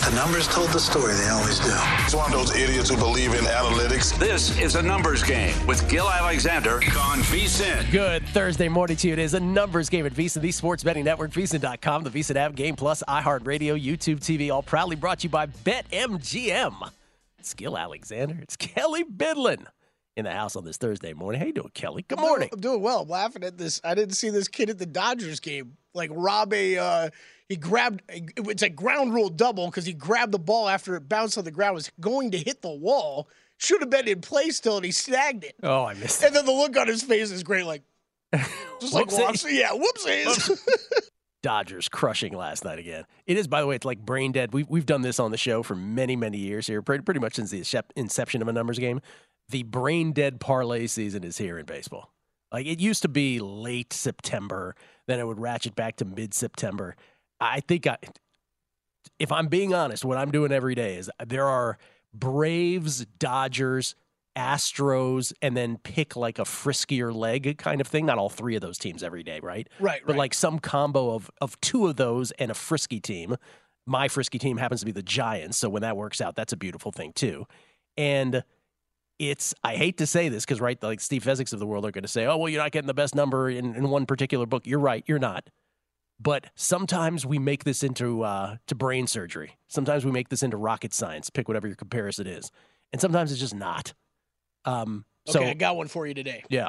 The numbers told the story. They always do. He's one of those idiots who believe in analytics. This is a numbers game with Gil Alexander on VSiN. Good Thursday morning to you. It is a numbers game at VSiN, the sports betting network, VSiN.com, the VSiN app, Game Plus, iHeartRadio, YouTube TV, all proudly brought to you by BetMGM. It's Gil Alexander. It's Kelly Bidlin in the house on this Thursday morning. How you doing, Kelly? Good morning. I'm doing well. I'm laughing at this. I didn't see this kid at the Dodgers game rob a he grabbed it's a ground rule double because he grabbed the ball after it bounced on the ground, was going to hit the wall, should have been in play still, and he snagged it. Oh, I missed it. And then the look on his face is great, just like walks. Yeah, whoopsies. Dodgers crushing last night again. It is, by the way, it's like brain dead. We've done this on the show for many, many years here, pretty much since the inception of a numbers game. The brain dead parlay season is here in baseball. It used to be late September, then it would ratchet back to mid-September. I think, if I'm being honest, what I'm doing every day is there are Braves, Dodgers, Astros, and then pick a friskier leg kind of thing. Not all three of those teams every day, right? Right. But some combo of two of those and a frisky team. My frisky team happens to be the Giants, so when that works out, that's a beautiful thing too. And I hate to say this because, right, Steve Fezzik's of the world are going to say, oh, well, you're not getting the best number in one particular book. You're right, you're not. But sometimes we make this into to brain surgery. Sometimes we make this into rocket science. Pick whatever your comparison is. And sometimes it's just not. Okay, I got one for you today. Yeah.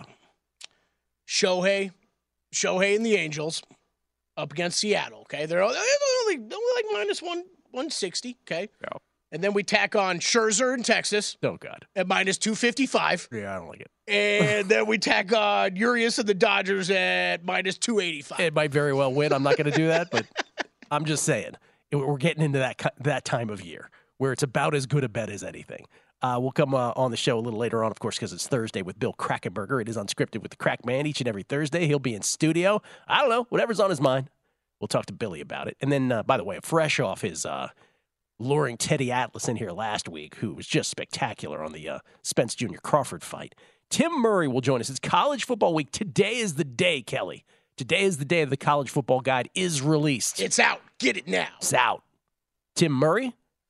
Shohei and the Angels up against Seattle, okay? They're only minus 160, okay? Yeah. And then we tack on Scherzer in Texas. Oh, God. At minus 255. Yeah, I don't like it. And then we tack on Urias and the Dodgers at minus 285. It might very well win. I'm not going to do that, but I'm just saying. We're getting into that time of year where it's about as good a bet as anything. We'll come on the show a little later on, of course, because it's Thursday with Bill Krackomberger. It is Unscripted with the Crack Man each and every Thursday. He'll be in studio. I don't know, whatever's on his mind. We'll talk to Billy about it. And then, by the way, fresh off his luring Teddy Atlas in here last week, who was just spectacular on the Spence Jr. Crawford fight, Tim Murray will join us. It's college football week. Today is the day, Kelly. Today is the day the college football guide is released. It's out. Get it now. It's out. Tim Murray,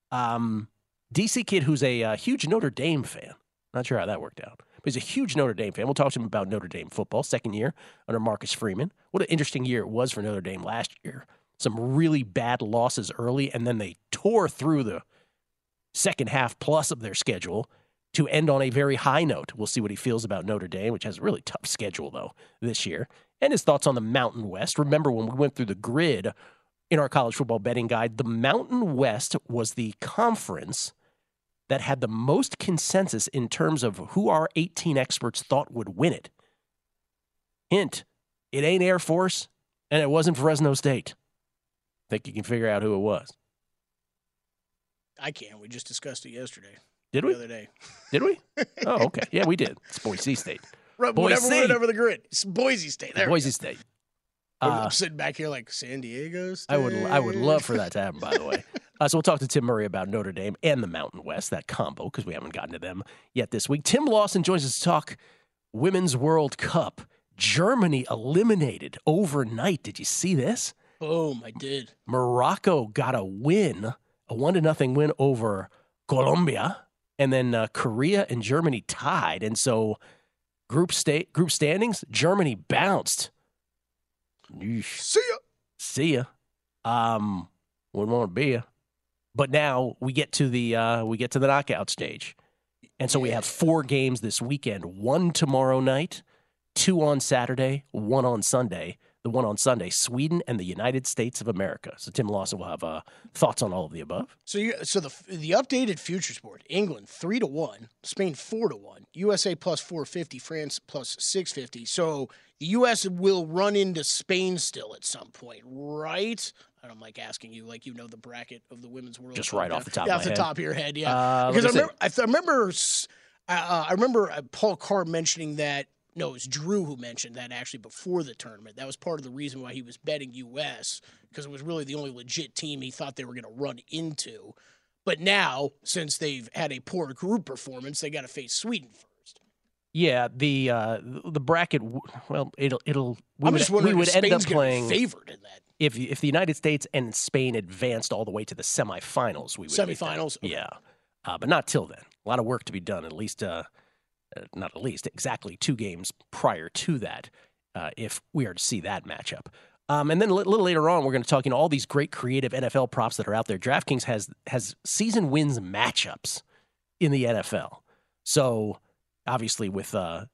DC kid who's a huge Notre Dame fan. Not sure how that worked out. But he's a huge Notre Dame fan. We'll talk to him about Notre Dame football. Second year under Marcus Freeman. What an interesting year it was for Notre Dame last year. Some really bad losses early, and then they tore through the second half plus of their schedule to end on a very high note. We'll see what he feels about Notre Dame, which has a really tough schedule, though, this year. And his thoughts on the Mountain West. Remember when we went through the grid in our college football betting guide, the Mountain West was the conference that had the most consensus in terms of who our 18 experts thought would win it. Hint, it ain't Air Force, and it wasn't Fresno State. Think you can figure out who it was? I can't. We just discussed it yesterday. Did we? The other day. Did we? Oh, okay. Yeah, we did. It's Boise State. Right, whatever the grid. It's Boise State. There Boise State. I'm sitting back here like San Diego State. I would love for that to happen, by the way. So we'll talk to Tim Murray about Notre Dame and the Mountain West, that combo, because we haven't gotten to them yet this week. Tim Lawson joins us to talk Women's World Cup. Germany eliminated overnight. Did you see this? Boom, I did. Morocco got a win, a 1-0 win over Colombia, and then Korea and Germany tied. And so group standings, Germany bounced. See ya. Wouldn't want to be ya. But now we get to the knockout stage. And so we have 4 games this weekend, 1 tomorrow night, 2 on Saturday, 1 on Sunday. The one on Sunday, Sweden and the United States of America. So Tim Lawson will have thoughts on all of the above. So the updated futures board: England 3-1, Spain 4-1, USA plus 450, France plus 650. So the U.S. will run into Spain still at some point, right? I don't like asking you like you know the bracket of the Women's World Just Cup. right off the top of my head. Off the top of your head, yeah. Because I remember Paul Carr mentioning that. No, it was Drew who mentioned that actually before the tournament. That was part of the reason why he was betting U.S., because it was really the only legit team he thought they were going to run into. But now, since they've had a poor group performance, they got to face Sweden first. Yeah, the bracket. Well, it'll. I'm just wondering if end up Spain's going to playing be favored in that. if the United States and Spain advanced all the way to the semifinals. We would make that. Semifinals? Okay. Yeah, but not till then. A lot of work to be done. Exactly 2 games prior to that, if we are to see that matchup. And then a little later on, we're going to talk all these great creative NFL props that are out there. DraftKings has season wins matchups in the NFL. So obviously with the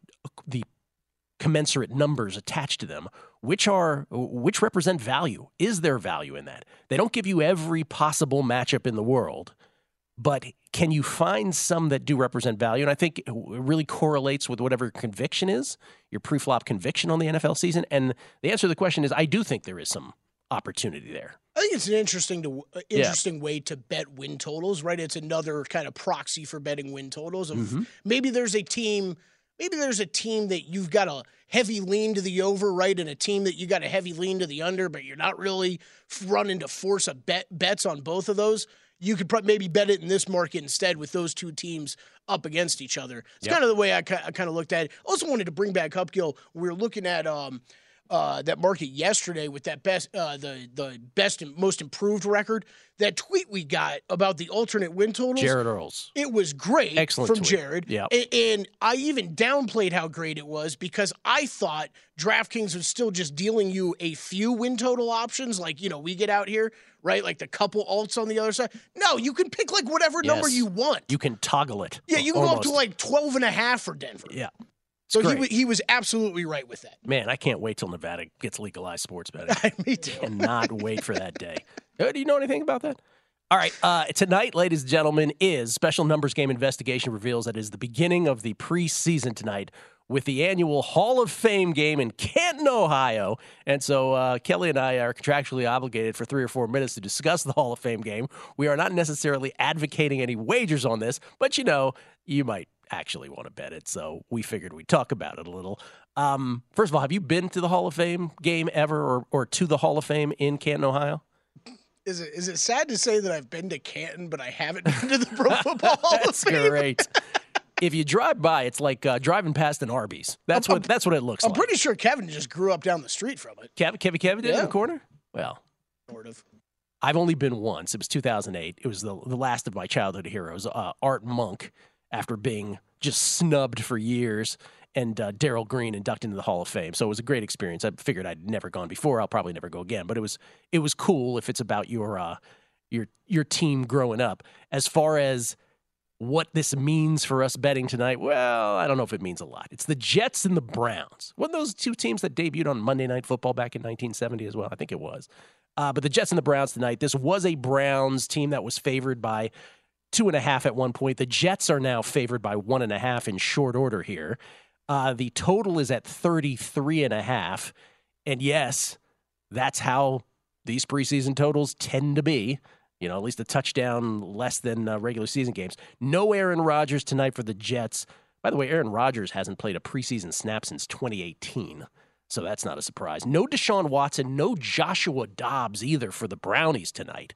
commensurate numbers attached to them, which represent value. Is there value in that? They don't give you every possible matchup in the world, but can you find some that do represent value? And I think it really correlates with whatever your conviction is, your pre-flop conviction on the NFL season. And the answer to the question is, I do think there is some opportunity there. I think it's an interesting way to bet win totals, right? It's another kind of proxy for betting win totals. Maybe there's a team that you've got a heavy lean to the over, right? And a team that you got a heavy lean to the under, but you're not really running to force bets on both of those. You could maybe bet it in this market instead with those two teams up against each other. It's kind of the way I kind of looked at it. Also wanted to bring back up, Gil. We were looking at that market yesterday with that the best and most improved record. That tweet we got about the alternate win totals. Jared Earls. It was great. Excellent from tweet. Jared. Yeah. And I even downplayed how great it was because I thought DraftKings was still just dealing you a few win total options like, we get out here, right? Like the couple alts on the other side. No, you can pick like whatever number you want. You can toggle it. Yeah, you can go up to like 12.5 for Denver. Yeah. So he was absolutely right with that. Man, I can't wait till Nevada gets legalized sports betting. Me too. Cannot wait for that day. Do you know anything about that? All right. Tonight, ladies and gentlemen, is Special Numbers Game Investigation reveals that is the beginning of the preseason tonight with the annual Hall of Fame game in Canton, Ohio. And so Kelly and I are contractually obligated for 3 or 4 minutes to discuss the Hall of Fame game. We are not necessarily advocating any wagers on this, but you might actually want to bet it, so we figured we'd talk about it a little. First of all, have you been to the Hall of Fame game ever or to the Hall of Fame in Canton, Ohio? Is it sad to say that I've been to Canton, but I haven't been to the Pro Football Hall That's of Fame? great. If you drive by, it's like driving past an Arby's. That's what it looks like. I'm pretty sure Kevin just grew up down the street from it. Kevin did in the corner? Well, sort of. I've only been once. It was 2008. It was the last of my childhood heroes, Art Monk, after being just snubbed for years, and Darryl Green inducted into the Hall of Fame. So it was a great experience. I figured I'd never gone before. I'll probably never go again. But it was cool if it's about your team growing up. As far as what this means for us betting tonight, well, I don't know if it means a lot. It's the Jets and the Browns. Weren't those two teams that debuted on Monday Night Football back in 1970 as well? I think it was. But the Jets and the Browns tonight, this was a Browns team that was favored by 2.5 at one point. The Jets are now favored by 1.5 in short order here. The total is at 33.5. And yes, that's how these preseason totals tend to be. At least a touchdown less than regular season games. No Aaron Rodgers tonight for the Jets. By the way, Aaron Rodgers hasn't played a preseason snap since 2018. So that's not a surprise. No Deshaun Watson, no Joshua Dobbs either for the Brownies tonight.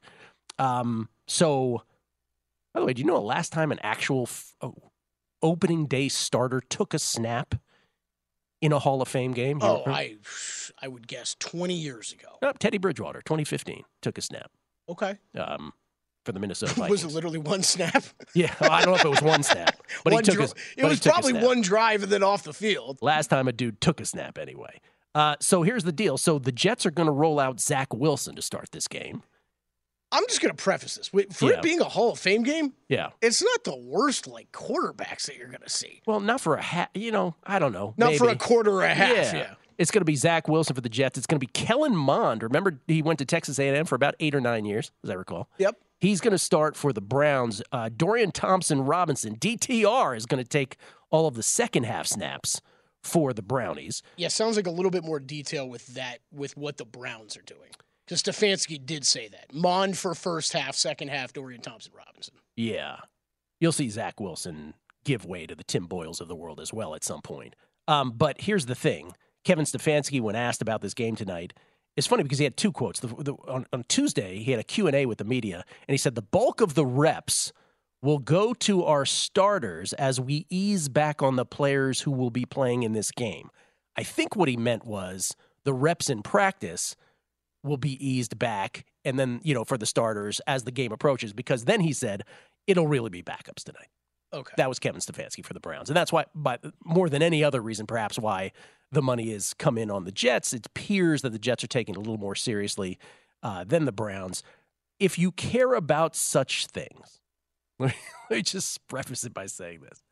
So, by the way, do you know the last time an actual opening day starter took a snap in a Hall of Fame game? I would guess 20 years ago. No, Teddy Bridgewater, 2015, took a snap. Okay. For the Minnesota Vikings. Was it literally one snap? Yeah, I don't know if it was one snap, but it was probably one drive and then off the field. Last time a dude took a snap anyway. So here's the deal. So the Jets are going to roll out Zach Wilson to start this game. I'm just going to preface this. For it being a Hall of Fame game, it's not the worst quarterbacks that you're going to see. Well, not for a half, I don't know. Not maybe. For a quarter or a half, yeah. It's going to be Zach Wilson for the Jets. It's going to be Kellen Mond. Remember, he went to Texas A&M for about 8 or 9 years, as I recall. Yep. He's going to start for the Browns. Dorian Thompson-Robinson, DTR, is going to take all of the second half snaps for the Brownies. Yeah, sounds like a little bit more detail with what the Browns are doing. Because Stefanski did say that. Mond for first half, second half, Dorian Thompson-Robinson. Yeah. You'll see Zach Wilson give way to the Tim Boyles of the world as well at some point. But here's the thing. Kevin Stefanski, when asked about this game tonight, it's funny because he had 2 quotes. On Tuesday, he had a Q&A with the media, and he said the bulk of the reps We'll go to our starters as we ease back on the players who will be playing in this game. I think what he meant was the reps in practice will be eased back, and then, for the starters as the game approaches, because then he said it'll really be backups tonight. Okay. That was Kevin Stefanski for the Browns. And that's why, but more than any other reason, perhaps, why the money has come in on the Jets. It appears that the Jets are taking it a little more seriously than the Browns. If you care about such things, let me just preface it by saying this.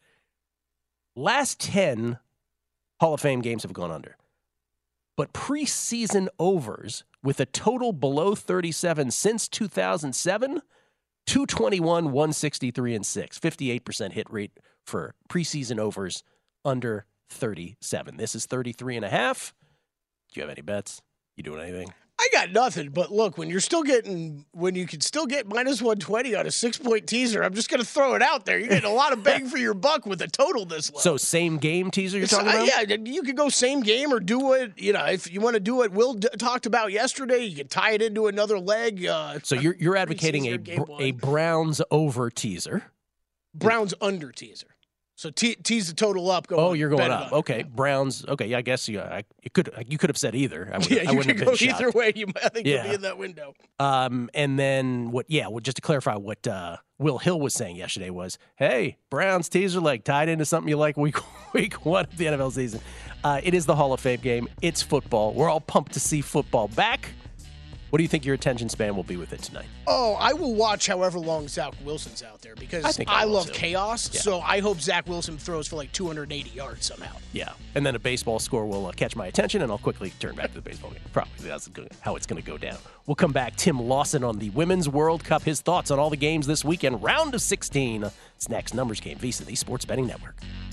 Last 10 Hall of Fame games have gone under. But preseason overs with a total below 37 since 2007, 221, 163, and 6. 58% hit rate for preseason overs under 37. This is 33.5. Do you have any bets? You doing anything? I got nothing, but look, when you can still get minus 120 on a 6-point teaser, I'm just going to throw it out there. You're getting a lot of bang for your buck with a total this low. So same game teaser you're talking about? Yeah, you could go same game or do what, if you want to do what Will talked about yesterday, you can tie it into another leg. So you're advocating a Browns over teaser. Browns under teaser. So tease the total up. You're going up. Okay, Browns. Okay, yeah, I guess you could have said either. You could go either way. I think you'll be in that window. And then what? Yeah, well, just to clarify, what Will Hill was saying yesterday was, "Hey, Browns teaser leg tied into something you like week 1 of the NFL season. It is the Hall of Fame game. It's football. We're all pumped to see football back." What do you think your attention span will be with it tonight? Oh, I will watch however long Zach Wilson's out there because I love chaos. Yeah. So I hope Zach Wilson throws for like 280 yards somehow. Yeah, and then a baseball score will catch my attention, and I'll quickly turn back to the baseball game. Probably that's how it's going to go down. We'll come back. Tim Lawson on the Women's World Cup. His thoughts on all the games this weekend. Round of 16. It's next. Numbers Game. VSiN, the Sports Betting Network.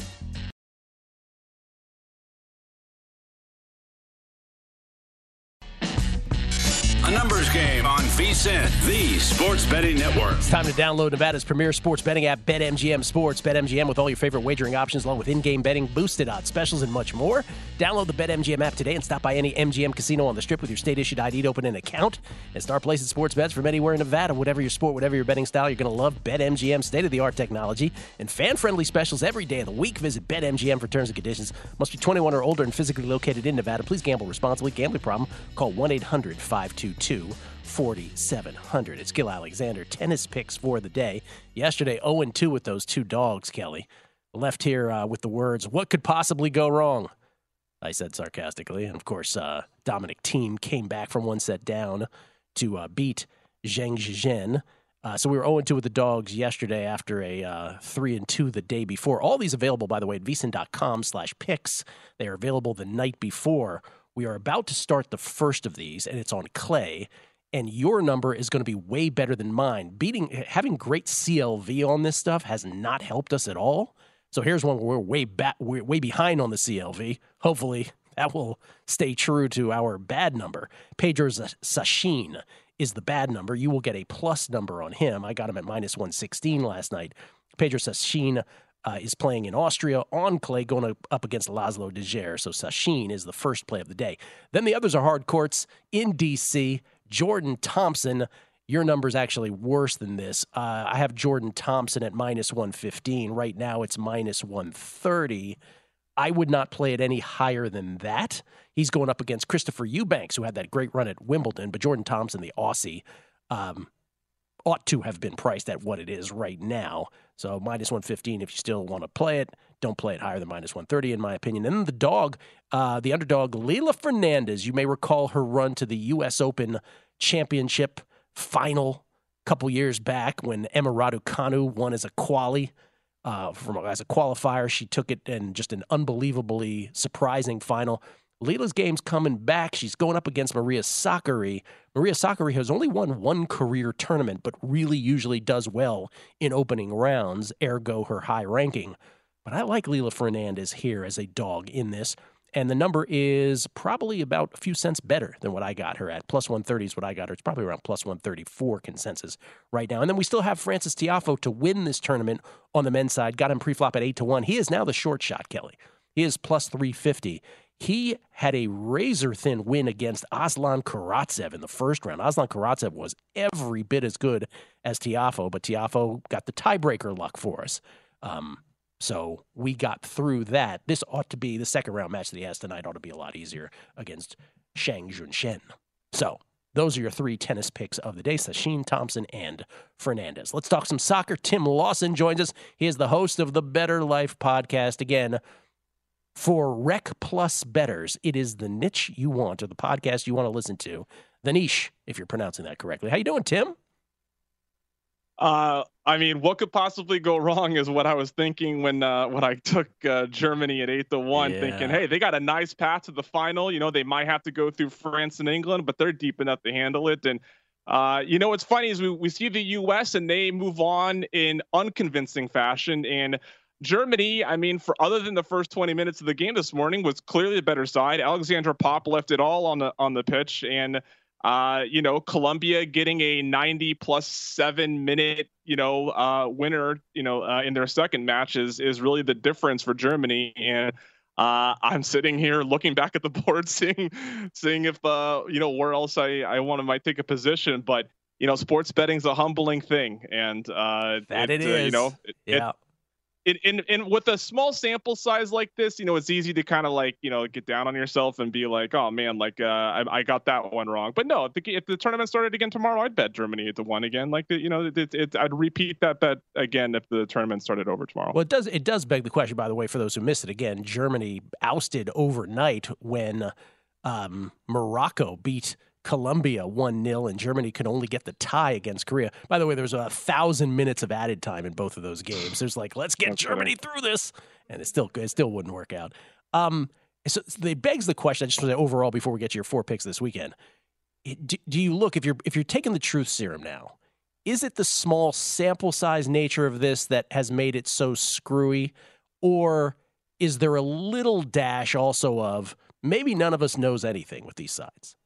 A numbers game on VSiN, the Sports Betting Network. It's time to download Nevada's premier sports betting app, BetMGM Sports. BetMGM with all your favorite wagering options, along with in-game betting, boosted odds, specials, and much more. Download the BetMGM app today and stop by any MGM casino on the Strip with your state-issued ID to open an account and start placing sports bets from anywhere in Nevada. Whatever your sport, whatever your betting style, you're going to love BetMGM state-of-the-art technology and fan-friendly specials every day of the week. Visit BetMGM for terms and conditions. Must be 21 or older and physically located in Nevada. Please gamble responsibly. Gambling problem? Call 1-800-522-4700. It's Gil Alexander. Tennis picks for the day. Yesterday, 0-2 with those two dogs, Kelly. Left here with the words, "What could possibly go wrong?" I said sarcastically. And, of course, Dominic Thiem came back from one set down to beat Zheng Zhizhen. So we were 0-2 with the dogs yesterday after a 3-2 the day before. All these available, by the way, at VSiN.com/picks. They are available the night before. We are about to start the first of these, and it's on clay. And your number is going to be way better than mine. Having great CLV on this stuff has not helped us at all. So here's one where we're way behind on the CLV. Hopefully that will stay true to our bad number. Pedro Sachin is the bad number. You will get a plus number on him. I got him at minus 116 last night. Pedro Sachin is playing in Austria on clay, going up against Laszlo de Geer. So Sachin is the first play of the day. Then the others are hard courts in D.C. Jordan Thompson. Your number's actually worse than this. I have Jordan Thompson at minus 115. Right now it's minus 130. I would not play it any higher than that. He's going up against Christopher Eubanks, who had that great run at Wimbledon, but Jordan Thompson, the Aussie, ought to have been priced at what it is right now. So minus 115 if you still want to play it. Don't play it higher than minus 130, in my opinion. And then the underdog, Leylah Fernandez. You may recall her run to the U.S. Open Championship final a couple years back when Emma Raducanu won as a qualifier. She took it in just an unbelievably surprising final. Leilah's game's coming back. She's going up against Maria Sakkari. Maria Sakkari has only won one career tournament, but really usually does well in opening rounds, ergo her high ranking. But I like Leylah Fernandez here as a dog in this. And the number is probably about a few cents better than what I got her at. Plus 130 is what I got her. It's probably around plus 134 consensus right now. And then we still have Francis Tiafoe to win this tournament on the men's side. Got him pre-flop at 8-1. He is now the short shot, Kelly. He is plus 350. He had a razor-thin win against Aslan Karatsev in the first round. Aslan Karatsev was every bit as good as Tiafoe, but Tiafoe got the tiebreaker luck for us. So we got through that. This ought to be the second-round match that he has tonight ought to be a lot easier against Shang Junshen. So those are your three tennis picks of the day, Sachin, Thompson, and Fernandez. Let's talk some soccer. Tim Lawson joins us. He is the host of the Better Life podcast. Again, for Rec Plus bettors, it is the niche you want, or the podcast you want to listen to. The niche, if you're pronouncing that correctly. How you doing, Tim? I mean, what could possibly go wrong is what I was thinking when I took Germany at 8-1, thinking, hey, they got a nice path to the final. You know, they might have to go through France and England, but they're deep enough to handle it. And you know, what's funny is we see the U.S. and they move on in unconvincing fashion. And Germany, I mean, for other than the first 20 minutes of the game this morning, was clearly the better side. Alexandra Popp left it all on the pitch, and you know, Colombia getting a 90+7 minute, winner, in their second match is really the difference for Germany. And I'm sitting here looking back at the board, seeing if where else I might take a position, but sports betting's a humbling thing, and that it is. And with a small sample size like this, it's easy to kind of get down on yourself and be like, oh man, I got that one wrong. But no, if the tournament started again tomorrow, I'd bet Germany 8-1 again. I'd repeat that bet again if the tournament started over tomorrow. Well, it does beg the question, by the way, for those who missed it again. Germany ousted overnight when Morocco beat Colombia 1-0, and Germany could only get the tie against Korea. By the way, there's 1,000 minutes of added time in both of those games. There's let's get Germany through this, and it still wouldn't work out. So it begs the question. I just want to say overall before we get to your four picks this weekend. Do you look if you're taking the truth serum now? Is it the small sample size nature of this that has made it so screwy, or is there a little dash also of maybe none of us knows anything with these sides?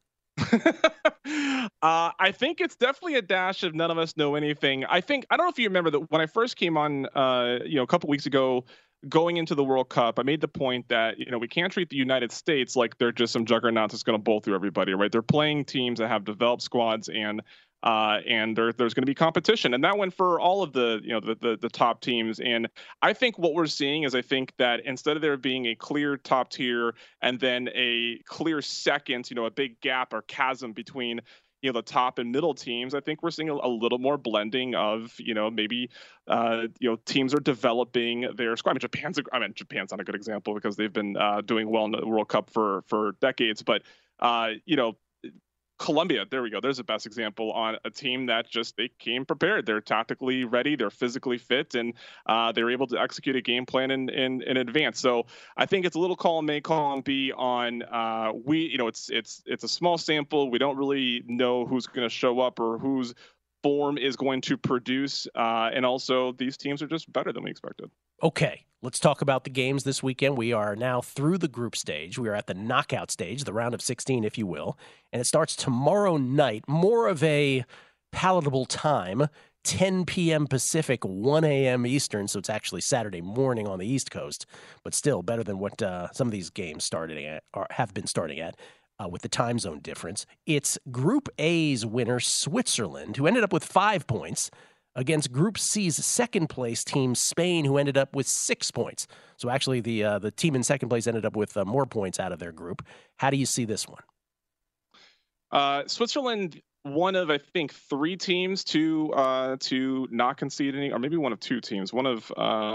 I think it's definitely a dash of none of us know anything. I don't know if you remember that when I first came on, a couple weeks ago, going into the World Cup, I made the point that, we can't treat the United States like they're just some juggernaut that's going to bowl through everybody, right? They're playing teams that have developed squads, and there's going to be competition, and that went for all of the top teams. And I think what we're seeing is, I think that instead of there being a clear top tier and then a clear second, a big gap or chasm between the top and middle teams, I think we're seeing a little more blending of maybe teams are developing their squad. Japan's not a good example because they've been doing well in the World Cup for decades, but Colombia, there we go. There's the best example on a team that they came prepared. They're tactically ready. They're physically fit, and they were able to execute a game plan in advance. So I think it's a little column A, column B on it's a small sample. We don't really know who's going to show up or whose form is going to produce, and also these teams are just better than we expected. Okay, let's talk about the games this weekend. We are now through the group stage. We are at the knockout stage, the round of 16, if you will. And it starts tomorrow night, more of a palatable time, 10 p.m. Pacific, 1 a.m. Eastern. So it's actually Saturday morning on the East Coast, but still better than what some of these games started at or have been starting at. With the time zone difference. It's Group A's winner, Switzerland, who ended up with 5 points, against Group C's second-place team, Spain, who ended up with 6 points. So actually the team in second place ended up with more points out of their group. How do you see this one? Switzerland, one of, I think, 3 teams to not concede any, or maybe one of 2 teams. One of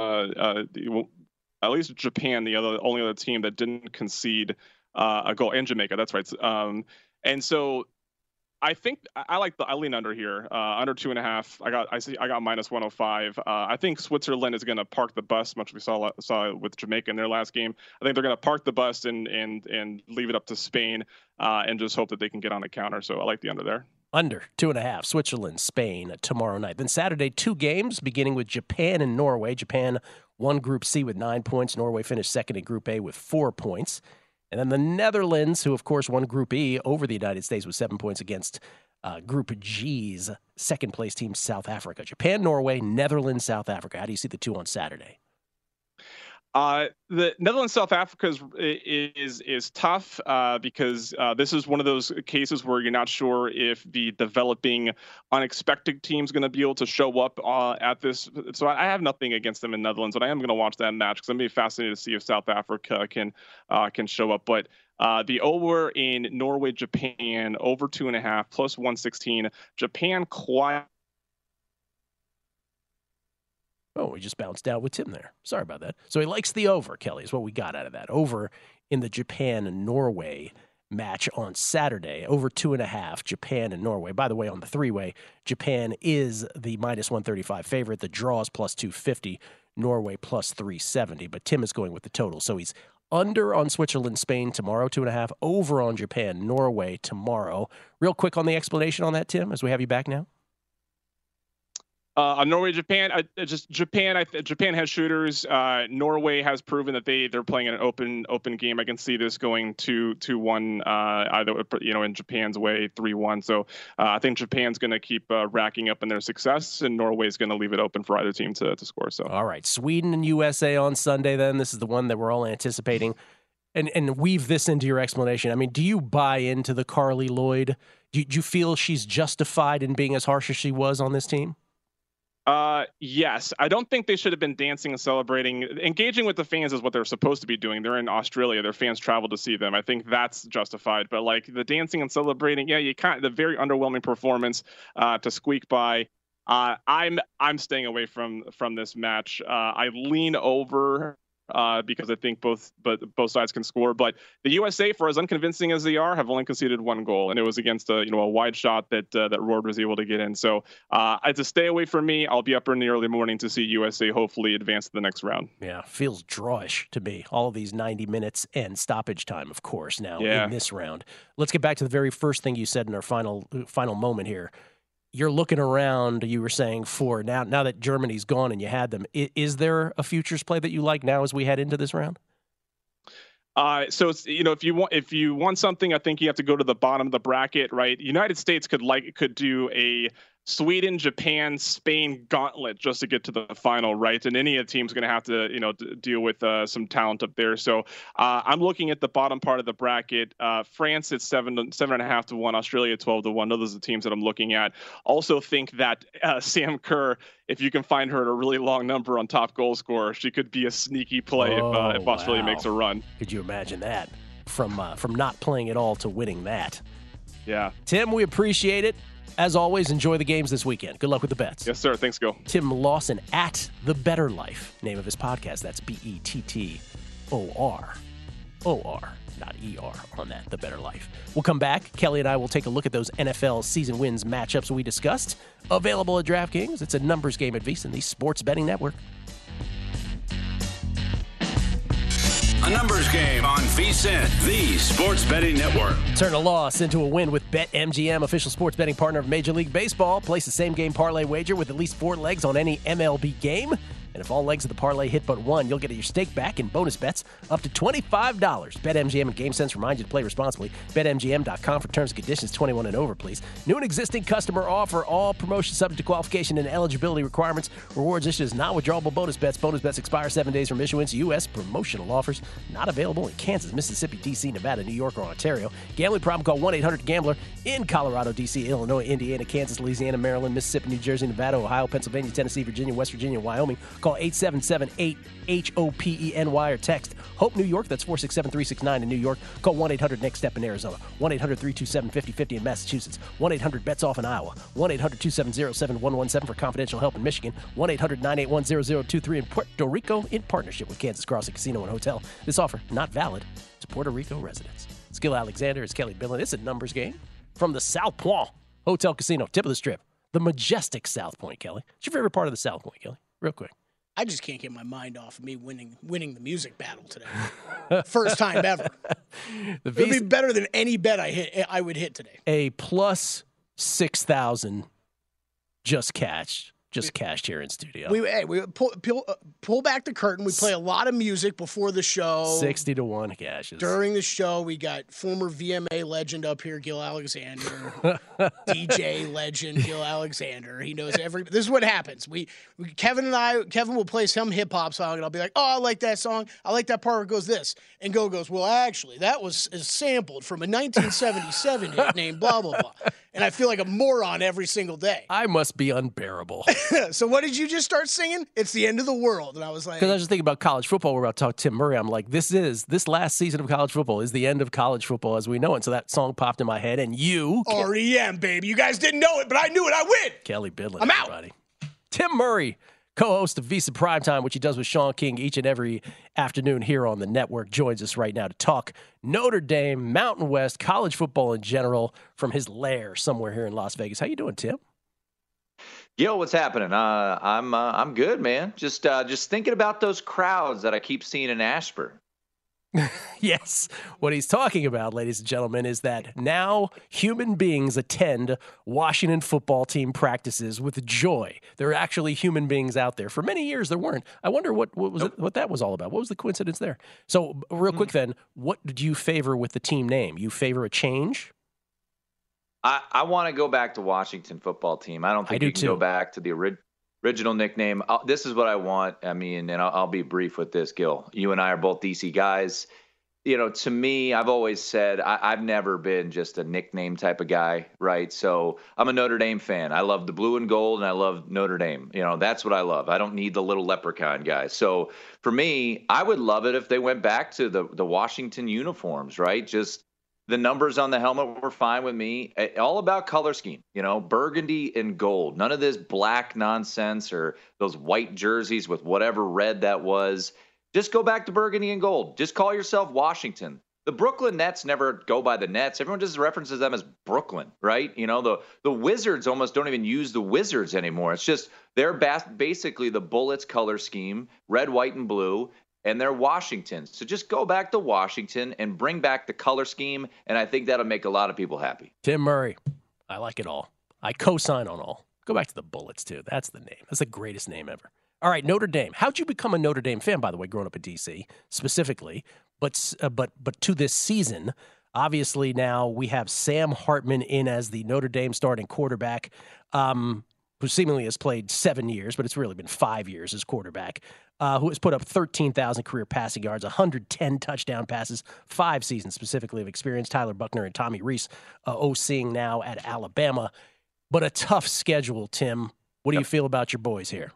at least Japan, the only other team that didn't concede a goal, in Jamaica. That's right. And so I think I lean under here, under 2.5. I got -105. I think Switzerland is going to park the bus, much we saw with Jamaica in their last game. I think they're going to park the bus and leave it up to Spain, and just hope that they can get on a counter. So I like the under there. Under 2.5, Switzerland, Spain tomorrow night. Then Saturday, 2 games, beginning with Japan and Norway. Japan won Group C with 9 points. Norway finished second in Group A with 4 points. And then the Netherlands, who, of course, won Group E over the United States with 7 points against Group G's second-place team, South Africa. Japan, Norway, Netherlands, South Africa. How do you see the 2 on Saturday? The Netherlands, South Africa is tough because this is one of those cases where you're not sure if the developing unexpected team is going to be able to show up at this. So I have nothing against them in Netherlands, but I am going to watch that match because I'm going to be fascinated to see if South Africa can show up. But the over in Norway, Japan, over 2.5 plus 116. Japan quiet. Oh, we just bounced out with Tim there. Sorry about that. So he likes the over, Kelly, is what we got out of that. Over in the Japan and Norway match on Saturday. Over 2.5, Japan and Norway. By the way, on the three-way, Japan is the minus 135 favorite. The draw is plus 250. Norway plus 370. But Tim is going with the total. So he's under on Switzerland, Spain tomorrow, 2.5. Over on Japan, Norway tomorrow. Real quick on the explanation on that, Tim, as we have you back now. On Norway, Japan, Japan has shooters. Norway has proven that they're playing an open game. I can see this going 2-1, either in Japan's way, 3-1. So I think Japan's going to keep racking up in their success, and Norway's going to leave it open for either team to score. So all right, Sweden and USA on Sunday. Then this is the one that we're all anticipating, and weave this into your explanation. I mean, do you buy into the Carly Lloyd? Do you feel she's justified in being as harsh as she was on this team? Yes. I don't think they should have been dancing and celebrating. Engaging with the fans is what they're supposed to be doing. They're in Australia. Their fans travel to see them. I think that's justified. But like the dancing and celebrating, the very underwhelming performance to squeak by. I'm staying away from this match. I lean over because I think both sides can score. But the USA, for as unconvincing as they are, have only conceded one goal, and it was against a wide shot that Roord was able to get in. So it's a stay away from me. I'll be up in the early morning to see USA hopefully advance to the next round. Yeah, feels drawish to me. All of these 90 minutes and stoppage time, of course, now in this round. Let's get back to the very first thing you said in our final moment here. You're looking around, you were saying, for now that Germany's gone and you had them. Is there a futures play that you like now as we head into this round? So it's, if you want something, I think you have to go to the bottom of the bracket, right? United States could do a Sweden, Japan, Spain gauntlet just to get to the final, right? And any team's going to have to, deal with some talent up there. So I'm looking at the bottom part of the bracket. France at 7.5 to 1, Australia 12 to 1. Those are the teams that I'm looking at. Also think that Sam Kerr, if you can find her at a really long number on top goal scorer, she could be a sneaky play if Australia makes a run. Could you imagine that? From not playing at all to winning that. Yeah. Tim, we appreciate it. As always, enjoy the games this weekend. Good luck with the bets. Yes, sir. Thanks, Go. Tim Lawson at The Better Life, name of his podcast. That's BETTOR, not ER on that, The Better Life. We'll come back. Kelly and I will take a look at those NFL season wins matchups we discussed. Available at DraftKings. It's a numbers game at VSiN, the Sports Betting Network. A numbers game on VSiN, the Sports Betting Network. Turn a loss into a win with BetMGM, official sports betting partner of Major League Baseball. Place the same game parlay wager with at least 4 legs on any MLB game. And if all legs of the parlay hit but one, you'll get your stake back in bonus bets up to $25. BetMGM and GameSense remind you to play responsibly. BetMGM.com for terms and conditions. 21 and over, please. New and existing customer offer. All promotions subject to qualification and eligibility requirements. Rewards issued as non-withdrawable bonus bets. Bonus bets expire 7 days from issuance. U.S. promotional offers not available in Kansas, Mississippi, D.C., Nevada, New York, or Ontario. Gambling problem? Call 1-800-GAMBLER in Colorado, D.C., Illinois, Indiana, Kansas, Louisiana, Maryland, Mississippi, New Jersey, Nevada, Ohio, Pennsylvania, Tennessee, Virginia, West Virginia, Wyoming. Call 877-8-HOPENY or text HOPE New York. That's 467-369 in New York. Call 1-800-NEXT-STEP in Arizona. 1-800-327-5050 in Massachusetts. 1-800-BETS-OFF in Iowa. 1-800-270-7117 for confidential help in Michigan. 1-800-981-0023 in Puerto Rico in partnership with Kansas Crossing Casino and Hotel. This offer not valid to Puerto Rico residents. Skill Alexander is Kelly Billin. It's a numbers game from the South Point Hotel Casino, tip of the strip. The majestic South Point, Kelly. What's your favorite part of the South Point, Kelly? Real quick. I just can't get my mind off of me winning the music battle today. First time ever. It would be better than any bet I would hit today. A plus 6,000 just just cashed here in studio. We pull back the curtain. We play a lot of music before the show. 60-1 cashes. During the show, we got former VMA legend up here, Gil Alexander, DJ legend Gil Alexander. He knows this is what happens. Kevin will play some hip hop song, and I'll be like, "Oh, I like that song. I like that part where it goes this." And Gil goes, "Well, actually, that was sampled from a 1977 hit named blah blah blah." And I feel like a moron every single day. I must be unbearable. So what did you just start singing? It's the end of the world. And I was like... Because I was just thinking about college football. We're about to talk Tim Murray. I'm like, this last season of college football is the end of college football as we know it. So that song popped in my head. And you... REM, baby. You guys didn't know it, but I knew it. I win. Kelly Bidlin, I'm everybody. Out. Tim Murray, co-host of Visa Primetime, which he does with Sean King each and every afternoon here on the network, joins us right now to talk Notre Dame, Mountain West, college football in general from his lair somewhere here in Las Vegas. How you doing, Tim? Yo, what's happening? I'm good, man. Just thinking about those crowds that I keep seeing in Ashburn. Yes. What he's talking about, ladies and gentlemen, is that now human beings attend Washington football team practices with joy. There are actually human beings out there. For many years, there weren't. I wonder what that was all about. What was the coincidence there? So real quick then, what did you favor with the team name? You favor a change? I want to go back to Washington football team. I don't think you can go back to the original nickname. This is what I want. I mean, and I'll be brief with this, Gil. You and I are both DC guys. You know, to me, I've always said I've never been just a nickname type of guy, right? So I'm a Notre Dame fan. I love the blue and gold, and I love Notre Dame. You know, that's what I love. I don't need the little leprechaun guy. So for me, I would love it if they went back to the Washington uniforms, right? Just the numbers on the helmet were fine with me. All about color scheme, you know, burgundy and gold. None of this black nonsense or those white jerseys with whatever red that was. Just go back to burgundy and gold. Just call yourself Washington. The Brooklyn Nets never go by the Nets. Everyone just references them as Brooklyn, right? You know, the Wizards almost don't even use the Wizards anymore. It's just they're basically the Bullets color scheme, red, white, and blue. And they're Washington. So just go back to Washington and bring back the color scheme, and I think that'll make a lot of people happy. Tim Murray. I like it all. I co-sign on all. Go back to the Bullets, too. That's the name. That's the greatest name ever. All right, Notre Dame. How'd you become a Notre Dame fan, by the way, growing up in D.C. specifically? But to this season, obviously now we have Sam Hartman in as the Notre Dame starting quarterback, who seemingly has played 7 years, but it's really been 5 years as quarterback, who has put up 13,000 career passing yards, 110 touchdown passes, 5 seasons specifically of experience. Tyler Buchner and Tommy Rees OCing now at Alabama. But a tough schedule, Tim. What do you feel about your boys here?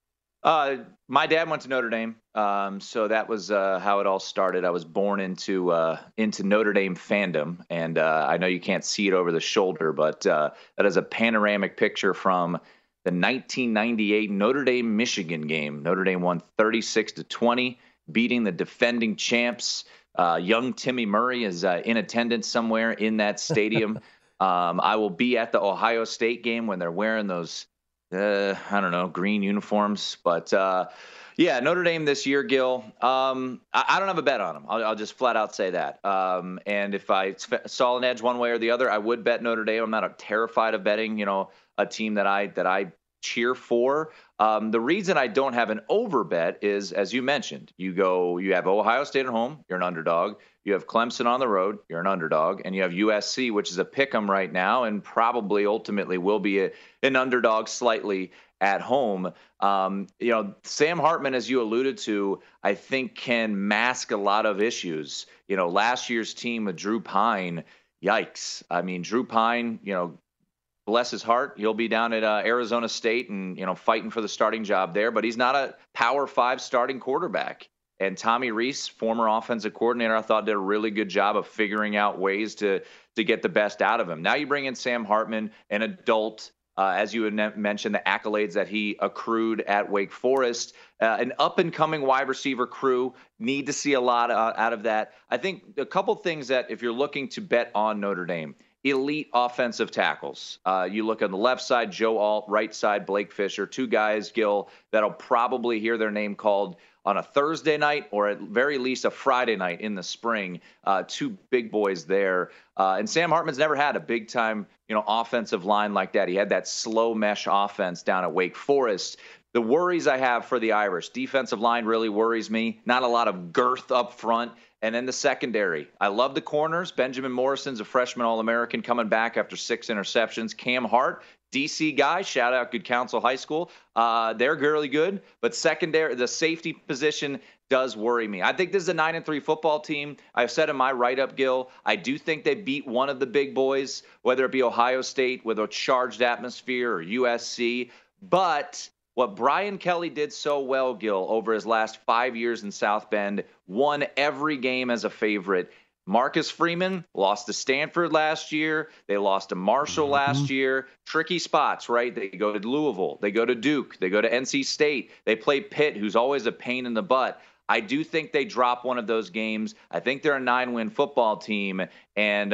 My dad went to Notre Dame, so that was how it all started. I was born into Notre Dame fandom, and I know you can't see it over the shoulder, but that is a panoramic picture from the 1998 Notre Dame-Michigan game. Notre Dame won 36-20, beating the defending champs. Young Timmy Murray is in attendance somewhere in that stadium. I will be at the Ohio State game when they're wearing those I don't know, green uniforms. But, yeah, Notre Dame this year, Gil, I don't have a bet on them. I'll just flat out say that. And if I saw an edge one way or the other, I would bet Notre Dame. I'm not terrified of betting, you know, a team that I cheer for. The reason I don't have an over bet is, as you mentioned, you have Ohio State at home, you're an underdog. You have Clemson on the road, you're an underdog, and you have USC, which is a pick'em right now, and probably ultimately will be an underdog slightly at home. You know, Sam Hartman, as you alluded to, I think can mask a lot of issues. You know, last year's team with Drew Pine, yikes. I mean, Drew Pine, you know, bless his heart, he'll be down at Arizona State and, you know, fighting for the starting job there, but he's not a Power 5 starting quarterback. And Tommy Rees, former offensive coordinator, I thought did a really good job of figuring out ways to get the best out of him. Now you bring in Sam Hartman, an adult, as you had mentioned, the accolades that he accrued at Wake Forest, an up-and-coming wide receiver crew, need to see a lot out of that. I think a couple things that if you're looking to bet on Notre Dame, elite offensive tackles. You look on the left side, Joe Alt, right side, Blake Fisher, two guys, Gil, that'll probably hear their name called on a Thursday night or at very least a Friday night in the spring. Two big boys there. And Sam Hartman's never had a big-time, offensive line like that. He had that slow mesh offense down at Wake Forest. The worries I have for the Irish, defensive line really worries me. Not a lot of girth up front. And then the secondary. I love the corners. Benjamin Morrison's a freshman All-American coming back after 6 interceptions. Cam Hart, DC guy, shout out Good Counsel High School. They're really good. But secondary, the safety position does worry me. I think this is a 9-3 football team. I've said in my write-up, Gil, I do think they beat one of the big boys, whether it be Ohio State with a charged atmosphere or USC. But what Brian Kelly did so well, Gil, over his last 5 years in South Bend, won every game as a favorite. Marcus Freeman lost to Stanford last year. They lost to Marshall last year. Tricky spots, right? They go to Louisville. They go to Duke. They go to NC State. They play Pitt, who's always a pain in the butt. I do think they drop one of those games. I think they're a 9-win football team. And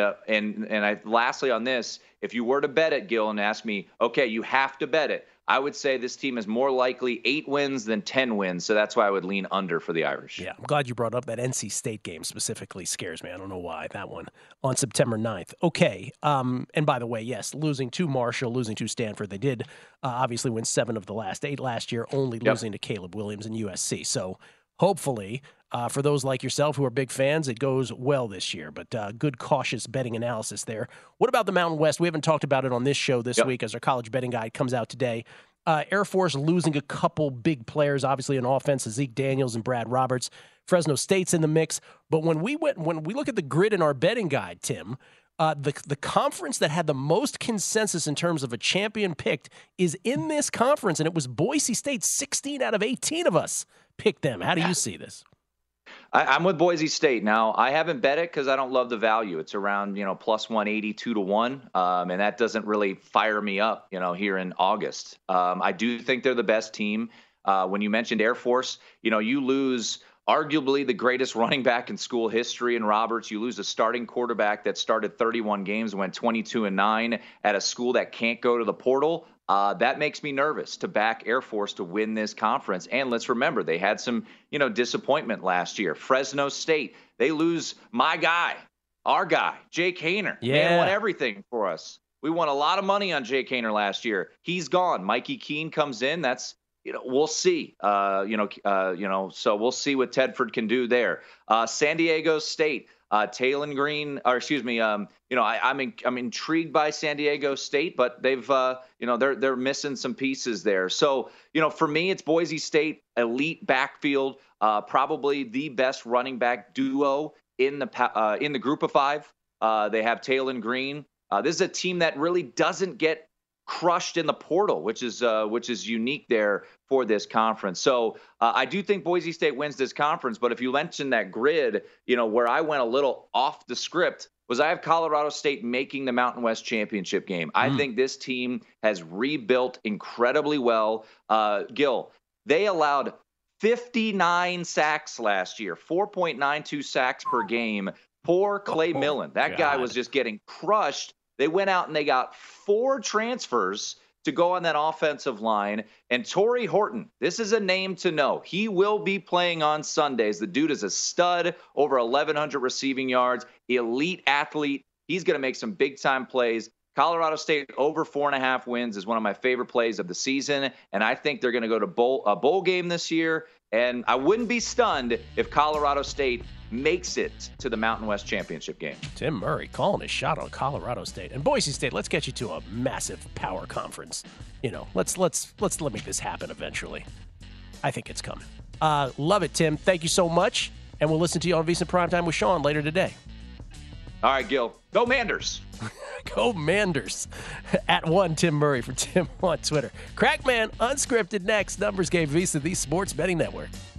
lastly on this, if you were to bet it, Gil, and ask me, okay, you have to bet it, I would say this team is more likely 8 wins than 10 wins, so that's why I would lean under for the Irish. Yeah, I'm glad you brought up that NC State game specifically. Scares me. I don't know why, that one on September 9th. Okay, and by the way, yes, losing to Marshall, losing to Stanford. They did obviously win 7 of the last 8 last year, only losing to Caleb Williams and USC. So hopefully, for those like yourself who are big fans, it goes well this year. But good, cautious betting analysis there. What about the Mountain West? We haven't talked about it on this show this week as our college betting guide comes out today. Air Force losing a couple big players, obviously on offense, Zeke Daniels and Brad Roberts. Fresno State's in the mix. But when we look at the grid in our betting guide, Tim, the conference that had the most consensus in terms of a champion picked is in this conference, and it was Boise State. 16 out of 18 of us picked them. How do you see this? I'm with Boise State. Now, I haven't bet it because I don't love the value. It's around, plus 180, 2-1. And that doesn't really fire me up, here in August. I do think they're the best team. When you mentioned Air Force, you lose arguably the greatest running back in school history in Roberts. You lose a starting quarterback that started 31 games and went 22-9 at a school that can't go to the portal. That makes me nervous to back Air Force to win this conference. And let's remember, they had some, disappointment last year. Fresno State, they lose my guy, our guy, Jake Haener. Yeah. Man won everything for us. We won a lot of money on Jake Haener last year. He's gone. Mikey Keene comes in. That's, we'll see. So we'll see what Tedford can do there. San Diego State. Taylon Green, or excuse me, I'm intrigued by San Diego State, but they've, they're missing some pieces there. So, for me, it's Boise State, elite backfield, probably the best running back duo in the group of 5. They have Taylon Green. This is a team that really doesn't get crushed in the portal, which is unique there for this conference. So I do think Boise State wins this conference. But if you mention that grid, where I went a little off the script was I have Colorado State making the Mountain West championship game. I think this team has rebuilt incredibly well. Gil, they allowed 59 sacks last year, 4.92 sacks per game. Poor Clay Millen. That guy was just getting crushed. They went out and they got 4 transfers to go on that offensive line. And Torrey Horton, this is a name to know. He will be playing on Sundays. The dude is a stud, over 1,100 receiving yards, elite athlete. He's going to make some big-time plays. Colorado State over 4.5 wins is one of my favorite plays of the season, and I think they're going to go to a bowl game this year. And I wouldn't be stunned if Colorado State makes it to the Mountain West championship game. Tim Murray calling a shot on Colorado State and Boise State. Let's get you to a massive power conference. Let's make this happen eventually. I think it's coming. Love it, Tim. Thank you so much, and we'll listen to you on VSiN Primetime with Sean later today. All right, Gil. Go Manders. Go Manders. At one Tim Murray for Tim on Twitter. Crackman Unscripted next. Numbers Game VSiN, the Sports Betting Network.